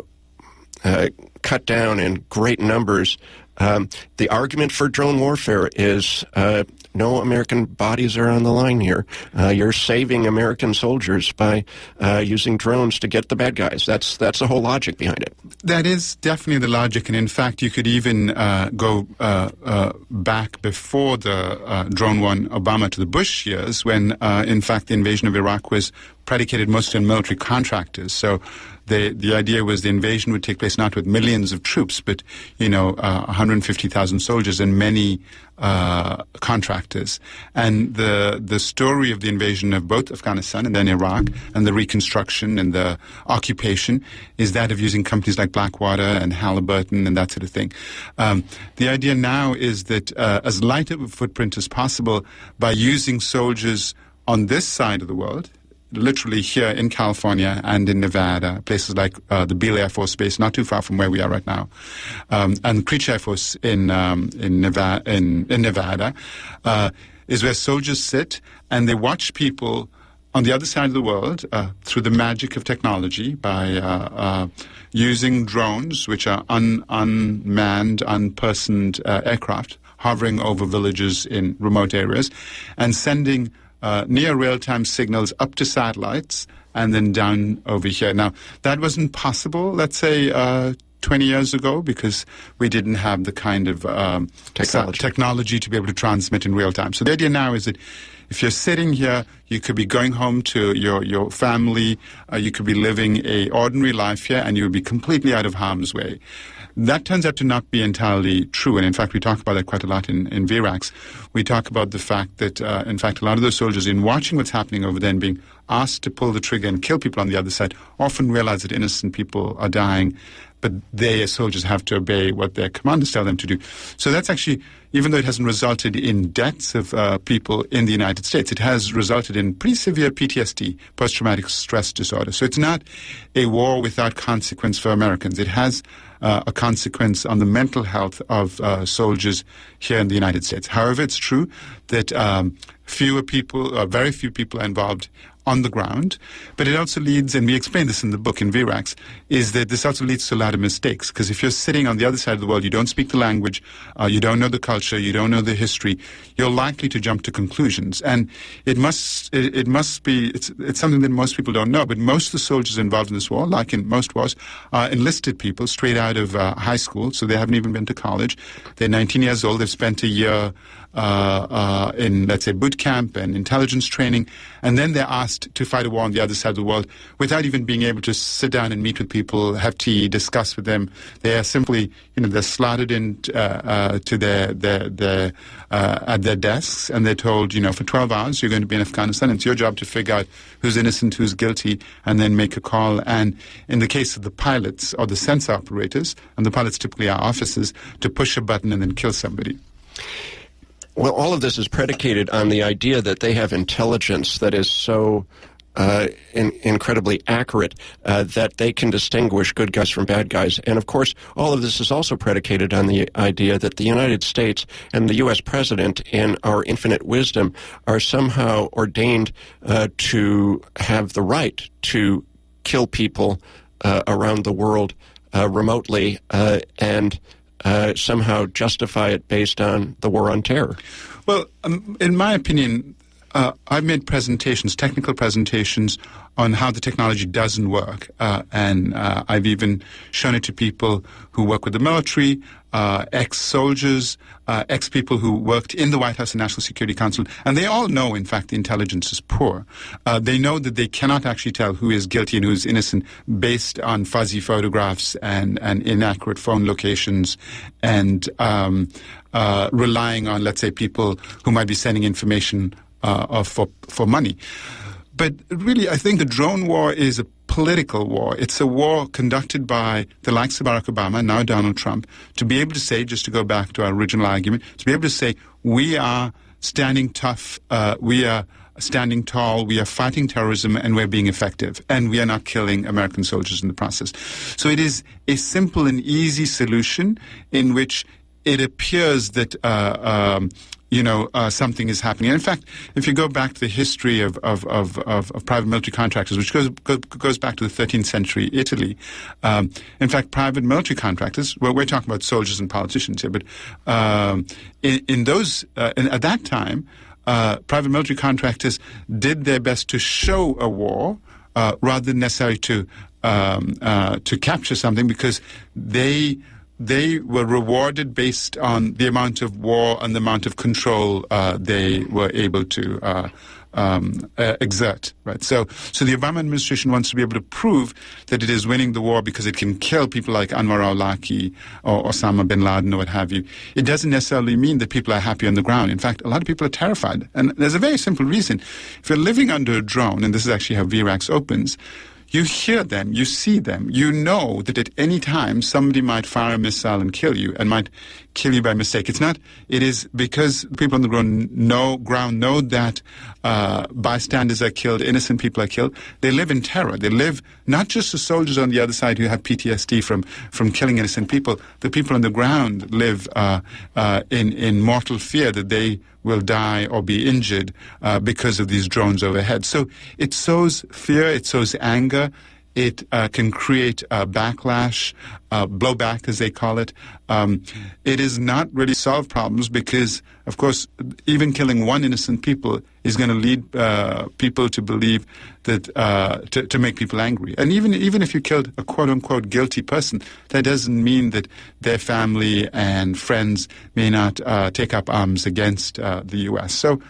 uh, cut down in great numbers, um, the argument for drone warfare is. Uh, No American bodies are on the line here. Uh, you're saving American soldiers by uh, using drones to get the bad guys. That's that's the whole logic behind it. That is definitely the logic, and in fact, you could even uh, go uh, uh, back before the uh, drone war in Obama to the Bush years, when uh, in fact the invasion of Iraq was predicated mostly on military contractors. So the the idea was the invasion would take place not with millions of troops, but you know, uh, one hundred fifty thousand soldiers and many uh, contractors. And the the story of the invasion of both Afghanistan and then Iraq, and the reconstruction and the occupation, is that of using companies like Blackwater and Halliburton and that sort of thing. Um, the idea now is that uh, as light of a footprint as possible, by using soldiers on this side of the world, literally here in California and in Nevada, places like uh, the Beale Air Force Base, not too far from where we are right now, um, and Creech Air Force in um, in Nevada, in, in Nevada uh, is where soldiers sit and they watch people on the other side of the world uh, through the magic of technology by uh, uh, using drones, which are un- unmanned, unpersoned uh, aircraft, hovering over villages in remote areas, and sending Uh, near real-time signals up to satellites and then down over here. Now, that wasn't possible, let's say, uh, twenty years ago, because we didn't have the kind of um, technology. technology to be able to transmit in real time. So the idea now is that if you're sitting here, you could be going home to your, your family, uh, you could be living a ordinary life here, and you would be completely out of harm's way. That turns out to not be entirely true, and in fact we talk about that quite a lot in, in Verax. We talk about the fact that, uh, in fact, a lot of those soldiers, in watching what's happening over there and being asked to pull the trigger and kill people on the other side, often realize that innocent people are dying, but they as soldiers have to obey what their commanders tell them to do. So that's actually, even though it hasn't resulted in deaths of uh, people in the United States, it has resulted in pretty severe P T S D, post-traumatic stress disorder. So it's not a war without consequence for Americans. It has uh, a consequence on the mental health of uh, soldiers here in the United States. However, it's true that um, fewer people, uh, very few people are involved on the ground, but it also leads, and we explain this in the book in V RACS, is that this also leads to a lot of mistakes, because if you're sitting on the other side of the world, you don't speak the language, uh, you don't know the culture, you don't know the history, you're likely to jump to conclusions. And it must it, it must be, it's, it's something that most people don't know, but most of the soldiers involved in this war, like in most wars, are enlisted people straight out of uh, high school, so they haven't even been to college. They're nineteen years old, they've spent a year Uh, uh, in, let's say, boot camp and intelligence training, and then they're asked to fight a war on the other side of the world without even being able to sit down and meet with people, have tea, discuss with them. They are simply, you know, they're slotted in uh, uh, to their, their, their uh, at their desks, and they're told, you know, for twelve hours you're going to be in Afghanistan. It's your job to figure out who's innocent, who's guilty, and then make a call. And in the case of the pilots or the sensor operators, and the pilots typically are officers, to push a button and then kill somebody. Well, all of this is predicated on the idea that they have intelligence that is so uh, in, incredibly accurate uh, that they can distinguish good guys from bad guys. And, of course, all of this is also predicated on the idea that the United States and the U S president, in our infinite wisdom, are somehow ordained uh, to have the right to kill people uh, around the world uh, remotely uh, and Uh, somehow justify it based on the war on terror. Well, um, in my opinion, uh, I've made presentations, technical presentations, on how the technology doesn't work. Uh, and uh, I've even shown it to people who work with the military, uh, ex-soldiers, uh, ex-people who worked in the White House and National Security Council. And they all know, in fact, the intelligence is poor. Uh, they know that they cannot actually tell who is guilty and who is innocent based on fuzzy photographs and, and inaccurate phone locations and um, uh, relying on, let's say, people who might be sending information uh, of, for, for money. But really, I think the drone war is a political war. It's a war conducted by the likes of Barack Obama, now Donald Trump, to be able to say, just to go back to our original argument, to be able to say, we are standing tough, uh, we are standing tall, we are fighting terrorism, and we're being effective, and we are not killing American soldiers in the process. So it is a simple and easy solution in which it appears that uh, um, you know, uh, something is happening. And in fact, if you go back to the history of, of, of, of, of private military contractors, which goes, go, goes back to the thirteenth century Italy, um, in fact, private military contractors, well, we're talking about soldiers and politicians here, but um, in, in those, uh, in, at that time, uh, private military contractors did their best to show a war uh, rather than necessarily to, um, uh, to capture something, because they They were rewarded based on the amount of war and the amount of control uh, they were able to uh, um, uh, exert. Right. So, so the Obama administration wants to be able to prove that it is winning the war because it can kill people like Anwar al-Awlaki or Osama bin Laden or what have you. It doesn't necessarily mean that people are happy on the ground. In fact, a lot of people are terrified, and there's a very simple reason. If you're living under a drone, and this is actually how V RACS opens, you hear them, you see them, you know that at any time somebody might fire a missile and kill you, and might kill you by mistake. It's not, it is because people on the ground know, ground know that uh, bystanders are killed, innocent people are killed. They live in terror. They live, not just the soldiers on the other side who have P T S D from, from killing innocent people, the people on the ground live uh, uh, in, in mortal fear that they will die or be injured uh, because of these drones overhead. So it sows fear, it sows anger, it uh, can create uh, backlash, uh, blowback as they call it. Um, it is not really solve problems because, of course, even killing one innocent people is going to lead uh, people to believe that, uh, to, to make people angry. And even even if you killed a quote-unquote guilty person, that doesn't mean that their family and friends may not uh, take up arms against uh, the U S. So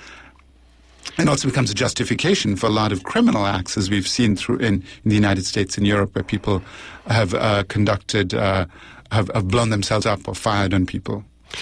it also becomes a justification for a lot of criminal acts, as we've seen through in, in the United States and Europe, where people have uh, conducted, uh, have, have blown themselves up or fired on people.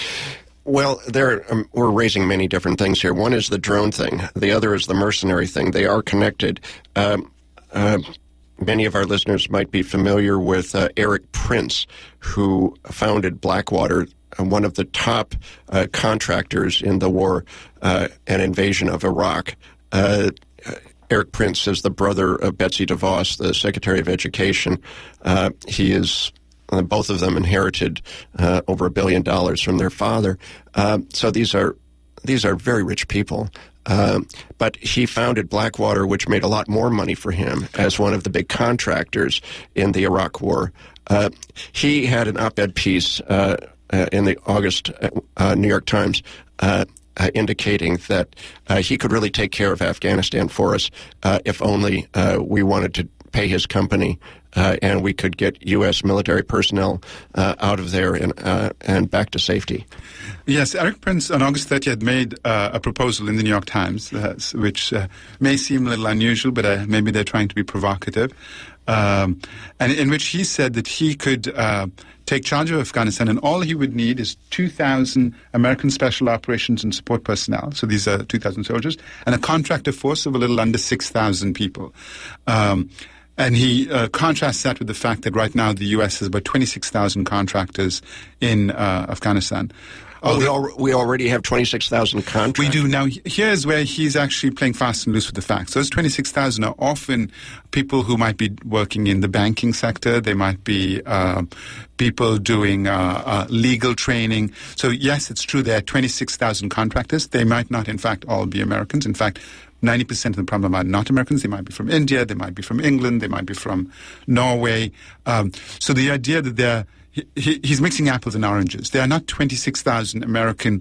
Well, there um, we're raising many different things here. One is the drone thing. The other is the mercenary thing. They are connected. Um, uh, many of our listeners might be familiar with uh, Erik Prince, who founded Blackwater, one of the top uh, contractors in the war uh, and invasion of Iraq. Uh, Erik Prince is the brother of Betsy DeVos, the Secretary of Education. Uh, he is uh, both of them inherited uh, over a billion dollars from their father. Uh, so these are these are very rich people. Um, but he founded Blackwater, which made a lot more money for him as one of the big contractors in the Iraq War. Uh, he had an op-ed piece uh, uh, in the August uh, New York Times uh, uh, indicating that uh, he could really take care of Afghanistan for us uh, if only uh, we wanted to pay his company uh, and we could get U S military personnel uh, out of there and, uh, and back to safety. Yes, Erik Prince on August thirtieth made uh, a proposal in the New York Times, uh, which uh, may seem a little unusual, but uh, maybe they're trying to be provocative, um, and in which he said that he could uh, take charge of Afghanistan, and all he would need is two thousand American Special Operations and Support personnel, so these are two thousand soldiers, and a contractor force of a little under six thousand people. Um, And he uh, contrasts that with the fact that right now the U S has about twenty-six thousand contractors in uh, Afghanistan. Oh, we, al- we already have twenty-six thousand contractors? We do. Now, here's where he's actually playing fast and loose with the facts. Those twenty-six thousand are often people who might be working in the banking sector. They might be uh, people doing uh, uh, legal training. So, yes, it's true there are twenty-six thousand contractors. They might not, in fact, all be Americans. In fact, ninety percent of the problem are not Americans. They might be from India. They might be from England. They might be from Norway. Um, so the idea that they're he, he's mixing apples and oranges. There are not twenty-six thousand American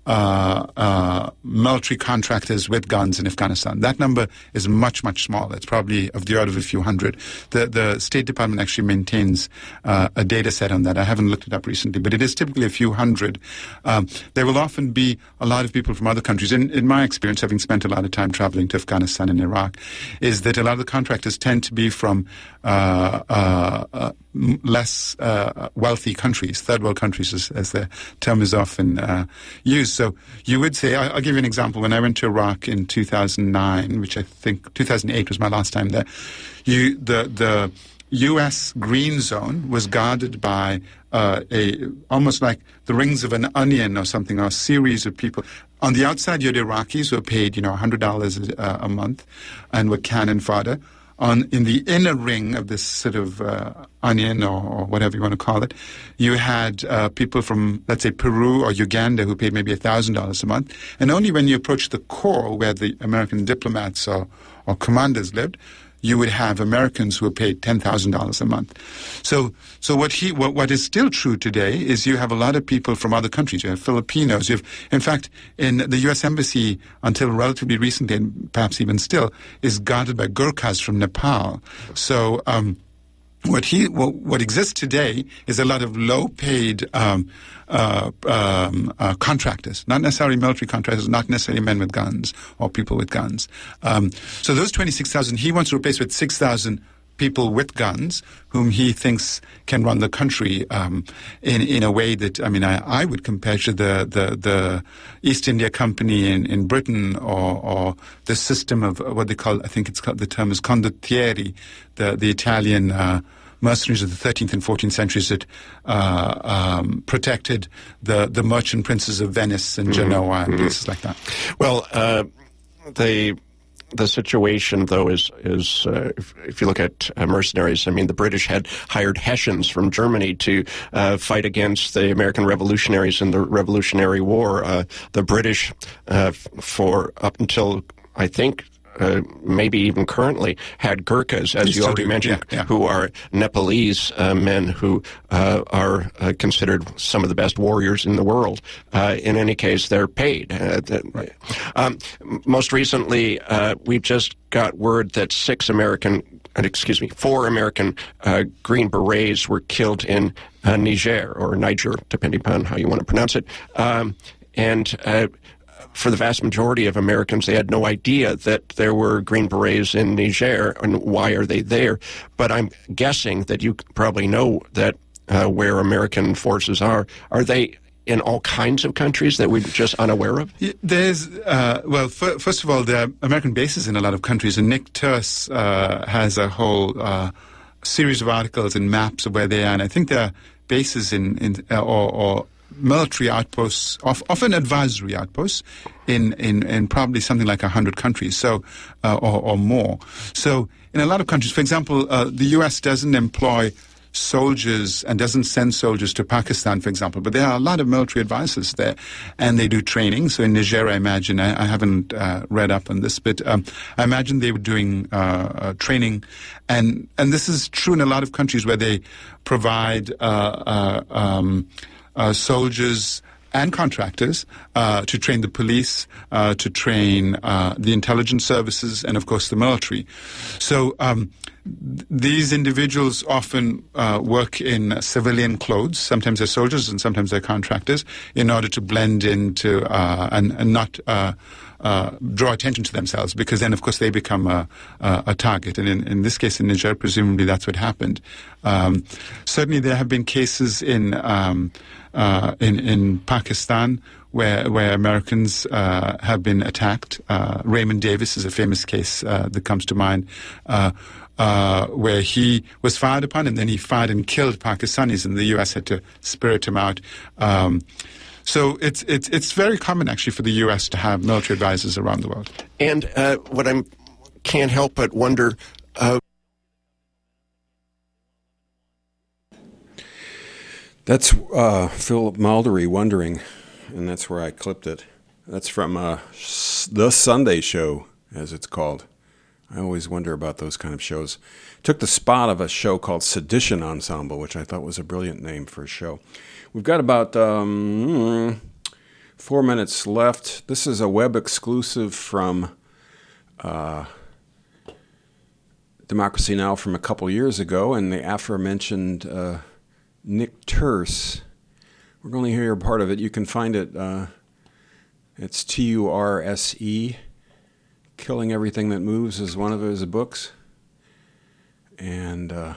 uh, uh, military contractors with guns in Afghanistan. That number is much, much smaller. It's probably of the order of a few hundred. The, the State Department actually maintains uh, a data set on that. I haven't looked it up recently, but it is typically a few hundred. Um, there will often be a lot of people from other countries. In, in my experience, having spent a lot of time traveling to Afghanistan and Iraq, is that a lot of the contractors tend to be from uh, uh, uh, less uh, wealthy countries, third world countries, as, as the term is often uh, used. So you would say, I'll give you an example. When I went to Iraq in two thousand nine, which I think two thousand eight was my last time there, you the the U S green zone was guarded by uh, a almost like the rings of an onion or something, or a series of people. On the outside, you had Iraqis who were paid, you know, one hundred dollars a, a month and were cannon fodder. On in the inner ring of this sort of uh, onion or, or whatever you want to call it, you had uh, people from, let's say, Peru or Uganda who paid maybe one thousand dollars a month. And only when you approached the core where the American diplomats or, or commanders lived, you would have Americans who were paid ten thousand dollars a month. So so what he what, what is still true today is you have a lot of people from other countries. You have Filipinos. You have, in fact, in the U S Embassy, until relatively recently, and perhaps even still, is guarded by Gurkhas from Nepal. So um, what he what, what exists today is a lot of low-paid um, uh, um, uh, contractors, not necessarily military contractors, not necessarily men with guns or people with guns. Um, so those twenty-six thousand he wants to replace with six thousand people with guns whom he thinks can run the country um, in in a way that, I mean, I, I would compare to the, the, the East India Company in, in Britain, or, or the system of what they call, I think it's called, the term is condottieri, the, the Italian uh, mercenaries of the thirteenth and fourteenth centuries that uh, um, protected the, the merchant princes of Venice and Genoa mm-hmm. and places like that. Well, uh, the the situation, though, is is uh, if, if you look at uh, mercenaries, I mean, the British had hired Hessians from Germany to uh, fight against the American revolutionaries in the Revolutionary War. Uh, the British, uh, for up until, I think, Uh, maybe even currently, had Gurkhas, as you already mentioned, yeah, yeah. who are Nepalese uh, men who uh, are uh, considered some of the best warriors in the world. Uh, in any case, they're paid. Uh, right. um, most recently, uh, we just got word that six American, uh, excuse me, four American uh, Green Berets were killed in uh, Niger, or Niger, depending upon how you want to pronounce it. Um, and uh, For the vast majority of Americans, they had no idea that there were Green Berets in Niger, and why are they there? But I'm guessing that you probably know that uh, where American forces are. Are they in all kinds of countries that we're just unaware of? There's, uh, well, f- first of all, there are American bases in a lot of countries, and Nick Turse uh, has a whole uh, series of articles and maps of where they are, and I think there are bases in, in uh, or, or military outposts, often advisory outposts, in, in, in probably something like one hundred countries, so uh, or, or more. So in a lot of countries, for example, uh, the U S doesn't employ soldiers and doesn't send soldiers to Pakistan, for example. But there are a lot of military advisors there, and they do training. So in Niger, I imagine, I, I haven't uh, read up on this, but um, I imagine they were doing uh, uh, training. And, and this is true in a lot of countries where they provide uh, uh, um, uh, soldiers and contractors uh, to train the police, uh, to train uh, the intelligence services, and of course the military. So um, th- these individuals often uh, work in civilian clothes. Sometimes they're soldiers and sometimes they're contractors, in order to blend into uh, and, and not uh, uh, draw attention to themselves, because then of course they become a, a, a target. And in, in this case in Niger, presumably that's what happened. Um, certainly there have been cases in um, Uh, in, in Pakistan, where where Americans uh, have been attacked. Uh, Raymond Davis is a famous case uh, that comes to mind, uh, uh, where he was fired upon, and then he fired and killed Pakistanis, and the U S had to spirit him out. Um, so it's it's it's very common actually for the U S to have military advisors around the world. And uh, what I can't help but wonder. Uh, That's uh, Philip Maldery wondering, and that's where I clipped it. That's from uh, The Sunday Show, as it's called. I always wonder about those kind of shows. Took the spot of a show called Sedition Ensemble, which I thought was a brilliant name for a show. We've got about um, four minutes left. This is a web exclusive from uh, Democracy Now! From a couple years ago, and the aforementioned Uh, Nick Turse. We're going to hear part of it. You can find it. Uh, it's T U R S E. Killing Everything That Moves is one of his books. And uh,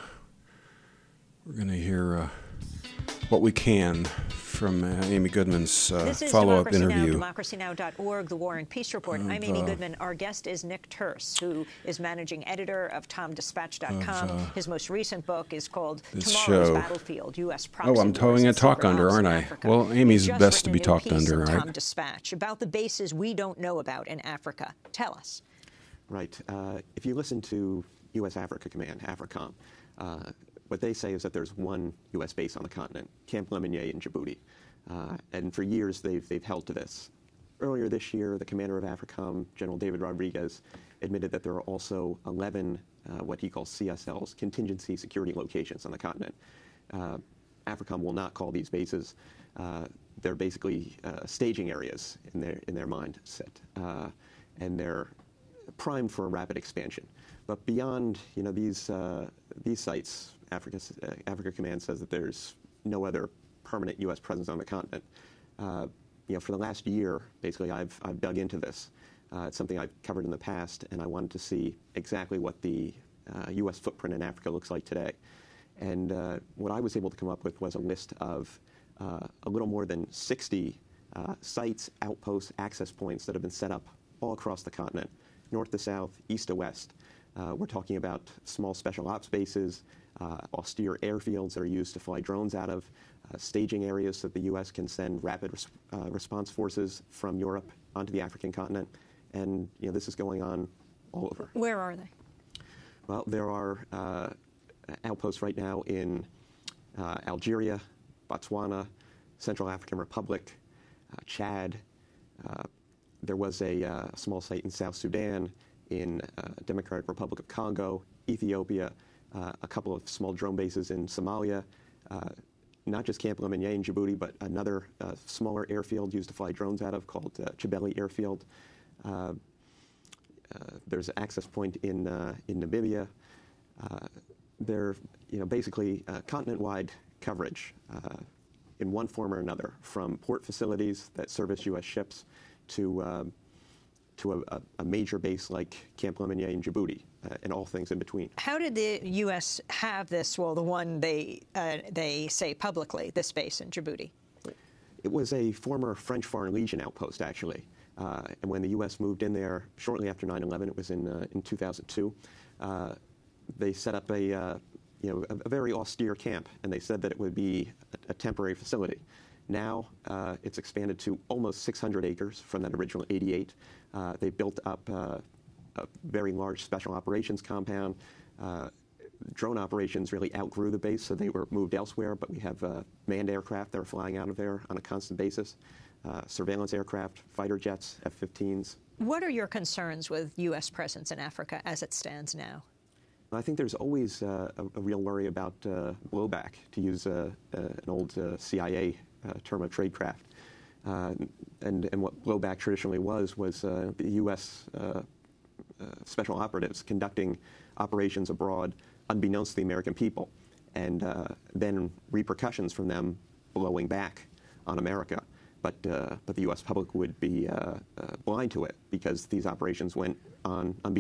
we're going to hear uh, what we can from uh, Amy Goodman's uh, follow-up Democracy interview. Now, democracy now dot org, the War and Peace Report. Of, I'm Amy uh, Goodman. Our guest is Nick Turse, who is managing editor of Tom Dispatch dot com. Of, uh, His most recent book is called this Tomorrow's show. Battlefield, U S Proxy Oh, I'm Wars towing in a talk Cyber under, Ops in aren't I? Africa. Well, Amy's He's just best to written be a new talked piece under, in right? Tom Dispatch about the bases we don't know about in Africa. Tell us. Right. Uh, if you listen to U S Africa Command, AFRICOM, uh, what they say is that there's one U S base on the continent, Camp Lemonnier in Djibouti. Uh, and for years, they've, they've held to this. Earlier this year, the commander of AFRICOM, General David Rodriguez, admitted that there are also eleven uh, what he calls C S Ls, contingency security locations on the continent. Uh, AFRICOM will not call these bases. Uh, they're basically uh, staging areas in their, in their mindset. Uh, and they're primed for a rapid expansion. But beyond, you know, these, uh, these sites, Africa, uh, Africa Command says that there's no other permanent U S presence on the continent. Uh, you know, for the last year, basically, I've, I've dug into this. Uh, it's something I've covered in the past, and I wanted to see exactly what the uh, U S footprint in Africa looks like today. And uh, what I was able to come up with was a list of uh, a little more than sixty uh, sites, outposts, access points that have been set up all across the continent, north to south, east to west. Uh, we're talking about small special ops bases, uh, austere airfields that are used to fly drones out of, uh, staging areas so that the U S can send rapid res uh, response forces from Europe onto the African continent. And you know, this is going on all over. Where are they? Well, there are uh, outposts right now in uh, Algeria, Botswana, Central African Republic, uh, Chad. Uh, there was a uh, small site in South Sudan, in uh, Democratic Republic of Congo, Ethiopia, uh, a couple of small drone bases in Somalia, uh, not just Camp Lemonnier in Djibouti, but another uh, smaller airfield used to fly drones out of called uh, Chibeli Airfield. Uh, uh, there's an access point in, uh, in Namibia. Uh, they're, you know, basically uh, continent-wide coverage uh, in one form or another, from port facilities that service U S ships to um, to a, a major base like Camp Lemonnier in Djibouti, uh, and all things in between. How did the U S have this, well, the one they, uh, they say publicly, this base in Djibouti? It was a former French Foreign Legion outpost, actually. Uh, and when the U S moved in there shortly after nine eleven, it was in, uh, in two thousand two, uh, they set up a, uh, you know, a, a very austere camp, and they said that it would be a, a temporary facility. Now uh, it's expanded to almost six hundred acres from that original eighty-eight. Uh, they built up uh, a very large special operations compound. Uh, drone operations really outgrew the base, so they were moved elsewhere, but we have uh, manned aircraft that are flying out of there on a constant basis, uh, surveillance aircraft, fighter jets, F fifteens. What are your concerns with U S presence in Africa as it stands now? I think there's always uh, a, a real worry about uh, blowback, to use uh, uh, an old uh, C I A uh, term of tradecraft. Uh, and, and what blowback traditionally was, was uh, the U S uh, uh, special operatives conducting operations abroad unbeknownst to the American people, and uh, then repercussions from them blowing back on America. But, uh, but the U S public would be uh, uh, blind to it because these operations went on unbeknownst